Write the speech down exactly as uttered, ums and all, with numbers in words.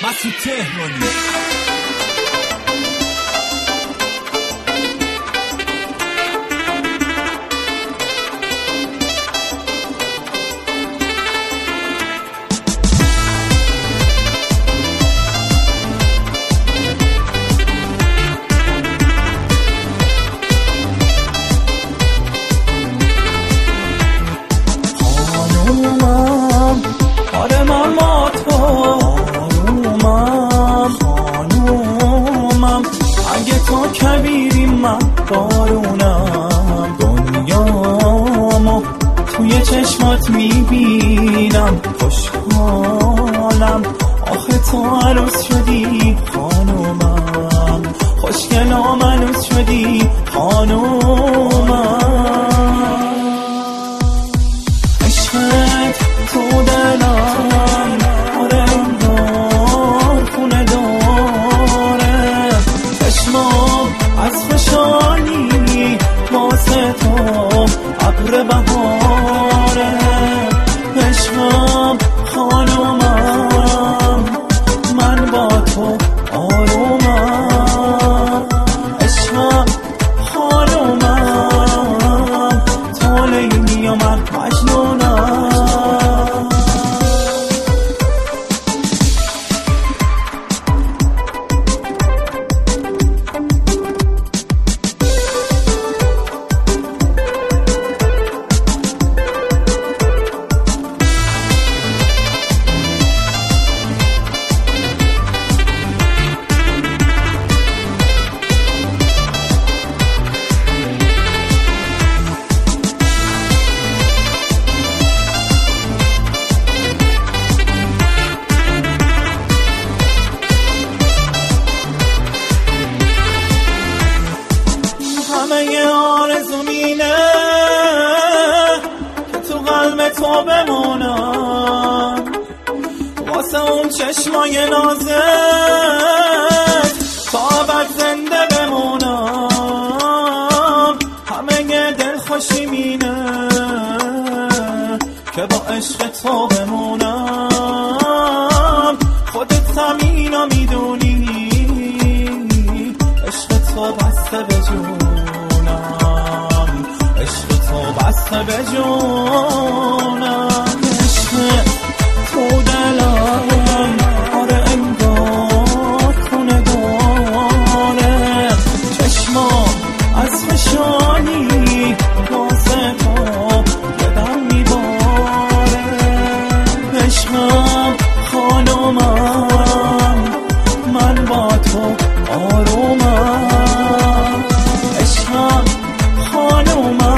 مسعود تهرانی. کبیری من بارونم، دنیامو توی چشمات میبینم، خوشحالم آخه تو عروس شدی خانومم، خوشگلام عروس شدی خانومم، عشقت تو دلم آره انگار خونه داره، چشمام از خوشحالی واسه تو ابر بهاره، عشقم خانومم من با تو آرومم، عشقم خانومم تو لیلی و من مجنونم. همه آرزوم اینه که تو قلب تو بمونم، واسه اون چشمای نازت تا ابد زنده بمونم، همه دل خوشیم اینه که با عشق تو بمونم، خودت هم اینو میدونی عشق تو بسته به جونم، عشق تو بسته به جونم، عشق تو دلم آره انگار خونه داره، چشمام از خوشحالی واسه تو بدم میباره، عشقم خانومم من با تو آرومم، عشقم خانومم